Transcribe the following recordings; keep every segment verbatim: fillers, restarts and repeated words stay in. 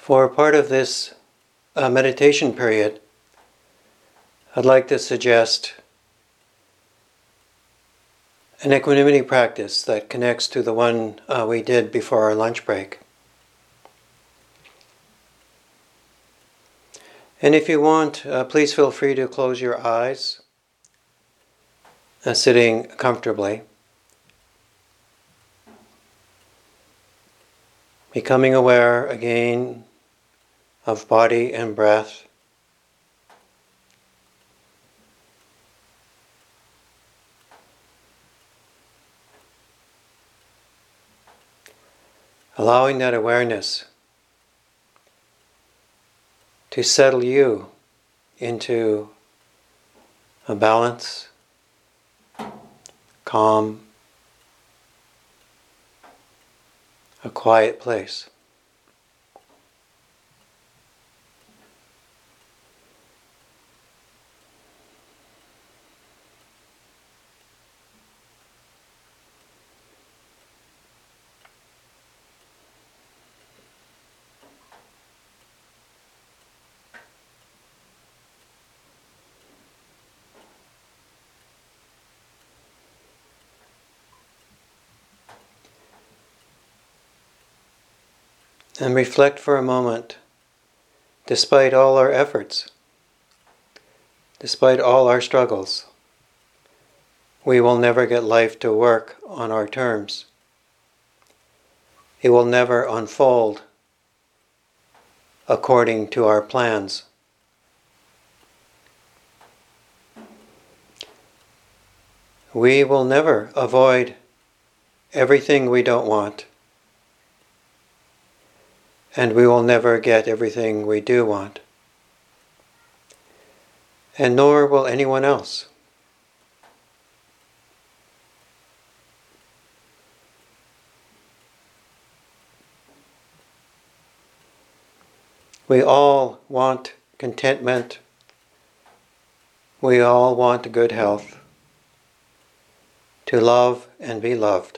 For part of this uh, meditation period, I'd like to suggest an equanimity practice that connects to the one uh, we did before our lunch break. And if you want, uh, please feel free to close your eyes, uh, sitting comfortably, becoming aware again of body and breath. Allowing that awareness to settle you into a balance, calm, a quiet place. And reflect for a moment, despite all our efforts, despite all our struggles, we will never get life to work on our terms. It will never unfold according to our plans. We will never avoid everything we don't want, and we will never get everything we do want, and nor will anyone else. We all want contentment. We all want good health, to love and be loved.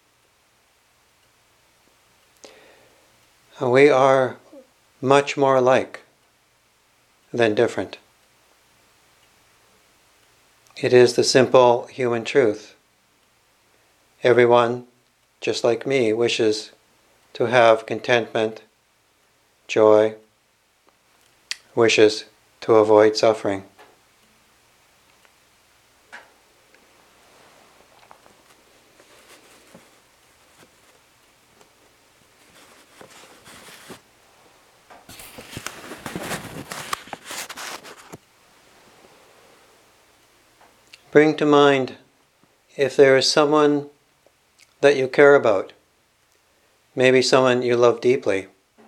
We are much more alike than different. It is the simple human truth. Everyone, just like me, wishes to have contentment, joy, wishes to avoid suffering. Bring to mind if there is someone that you care about, maybe someone you love deeply,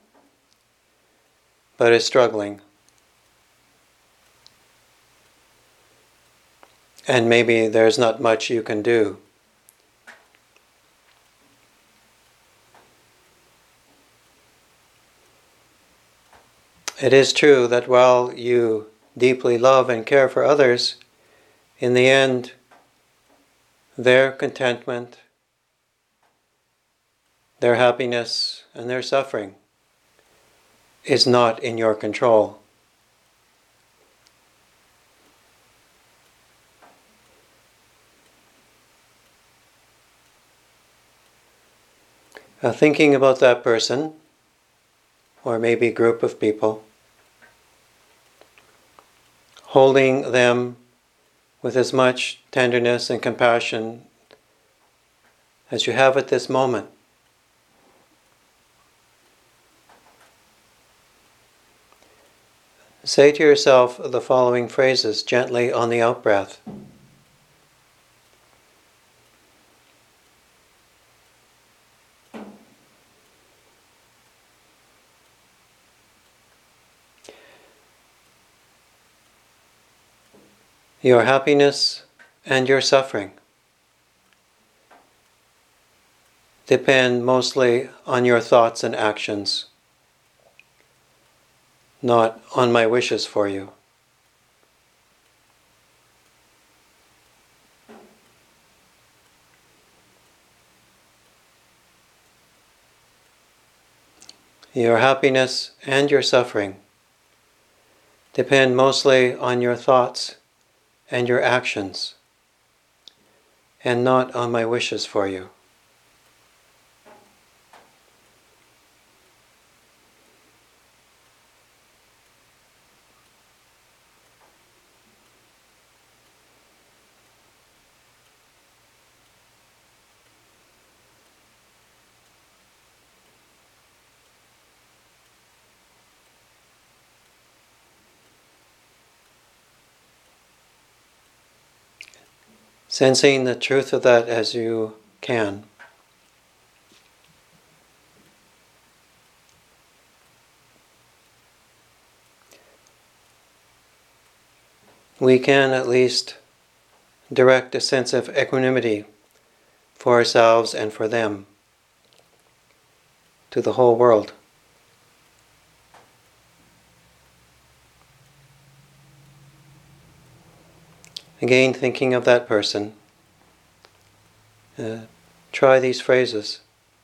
but is struggling. And maybe there's not much you can do. It is true that while you deeply love and care for others, in the end, their contentment, their happiness, and their suffering is not in your control. Uh, thinking about that person, or maybe group of people, holding them with as much tenderness and compassion as you have at this moment. Say to yourself the following phrases gently on the out-breath. Your happiness and your suffering depend mostly on your thoughts and actions, not on my wishes for you. Your happiness and your suffering depend mostly on your thoughts and your actions, and not on my wishes for you. Sensing the truth of that as you can, we can at least direct a sense of equanimity for ourselves and for them to the whole world. Again, thinking of that person, uh, try these phrases.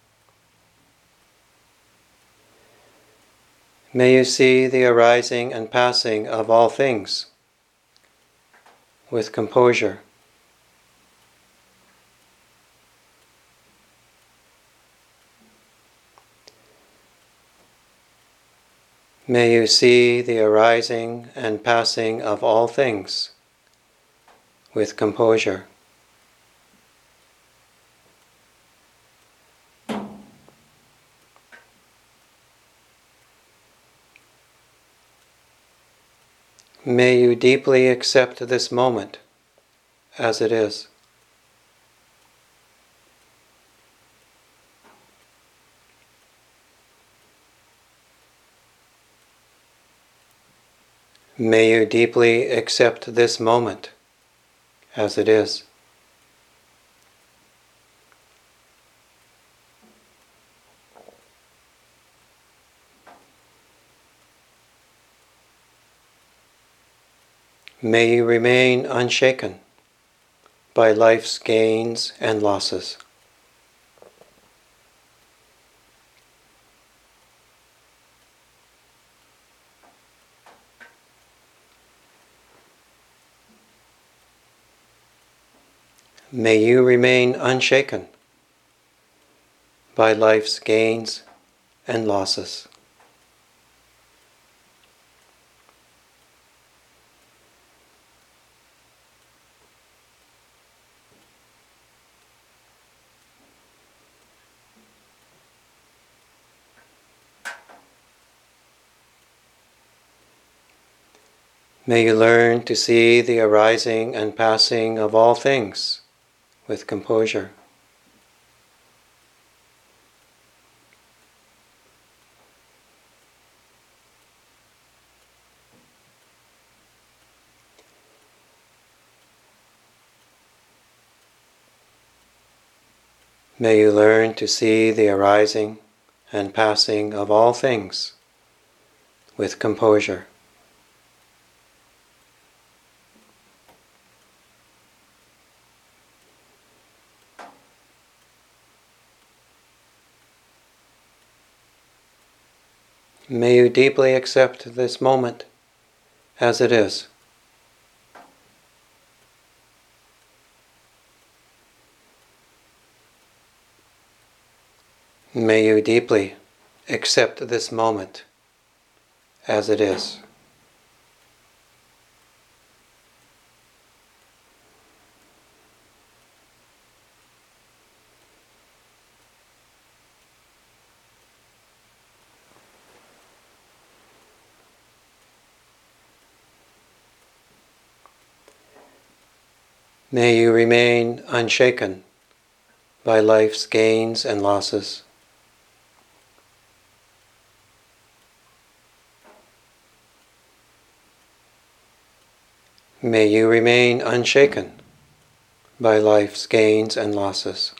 May you see the arising and passing of all things with composure. May you see the arising and passing of all things with composure. May you deeply accept this moment as it is. May you deeply accept this moment as it is. May you remain unshaken by life's gains and losses. May you remain unshaken by life's gains and losses. May you learn to see the arising and passing of all things with composure. May you learn to see the arising and passing of all things with composure. May you deeply accept this moment as it is. May you deeply accept this moment as it is. May you remain unshaken by life's gains and losses. May you remain unshaken by life's gains and losses.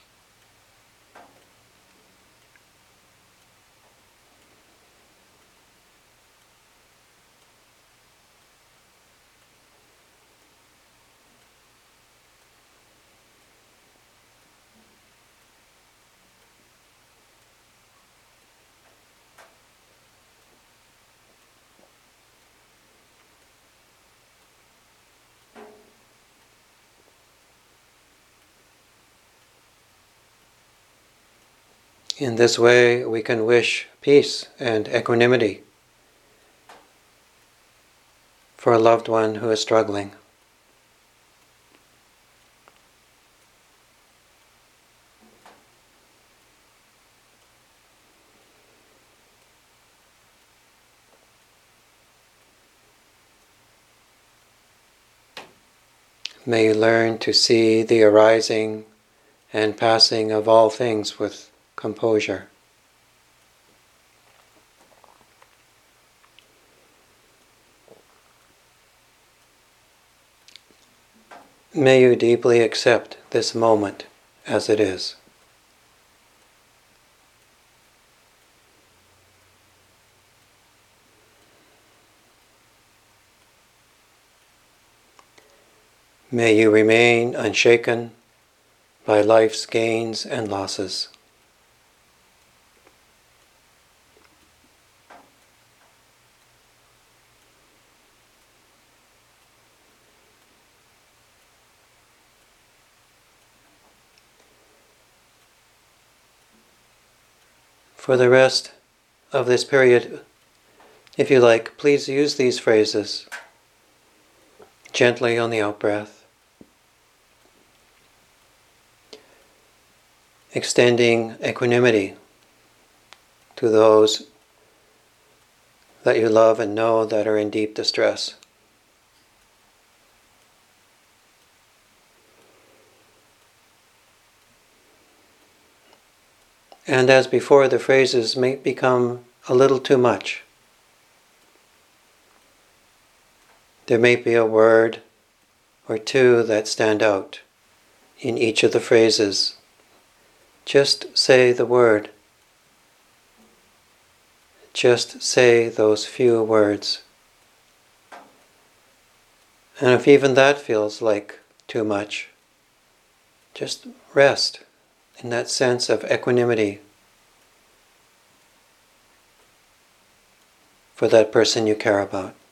In this way, we can wish peace and equanimity for a loved one who is struggling. May you learn to see the arising and passing of all things with composure. May you deeply accept this moment as it is. May you remain unshaken by life's gains and losses. For the rest of this period, if you like, please use these phrases gently on the out-breath, extending equanimity to those that you love and know that are in deep distress. And as before, the phrases may become a little too much. There may be a word or two that stand out in each of the phrases. Just say the word. Just say those few words. And if even that feels like too much, just rest in that sense of equanimity for that person you care about.